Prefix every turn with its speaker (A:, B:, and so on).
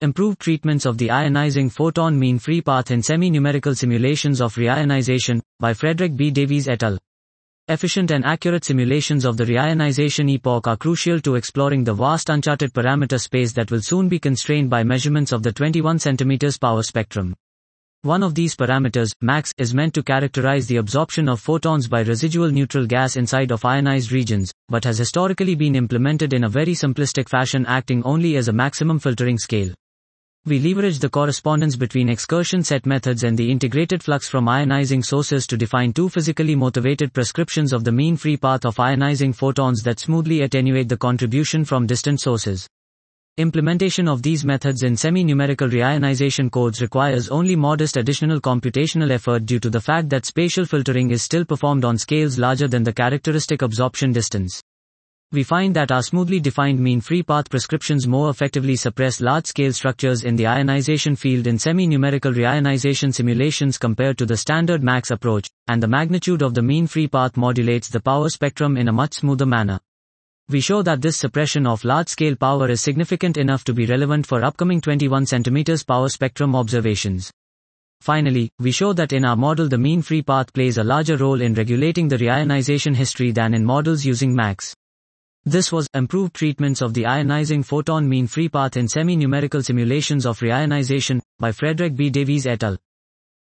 A: Improved treatments of the ionizing photon mean free path in semi-numerical simulations of reionization, by Frederick B. Davies et al. Efficient and accurate simulations of the reionization epoch are crucial to exploring the vast uncharted parameter space that will soon be constrained by measurements of the 21 cm power spectrum. One of these parameters, max, is meant to characterize the absorption of photons by residual neutral gas inside of ionized regions, but has historically been implemented in a very simplistic fashion, acting only as a maximum filtering scale. We leverage the correspondence between excursion set methods and the integrated flux from ionizing sources to define two physically motivated prescriptions of the mean free path of ionizing photons that smoothly attenuate the contribution from distant sources. Implementation of these methods in semi-numerical reionization codes requires only modest additional computational effort due to the fact that spatial filtering is still performed on scales larger than the characteristic absorption distance. We find that our smoothly defined mean free path prescriptions more effectively suppress large-scale structures in the ionization field in semi-numerical reionization simulations compared to the standard max approach, and the magnitude of the mean free path modulates the power spectrum in a much smoother manner. We show that this suppression of large-scale power is significant enough to be relevant for upcoming 21 cm power spectrum observations. Finally, we show that in our model the mean free path plays a larger role in regulating the reionization history than in models using max. This was Improved Treatments of the Ionizing Photon Mean Free Path in Semi-Numerical Simulations of Reionization, by Frederick B. Davies et al.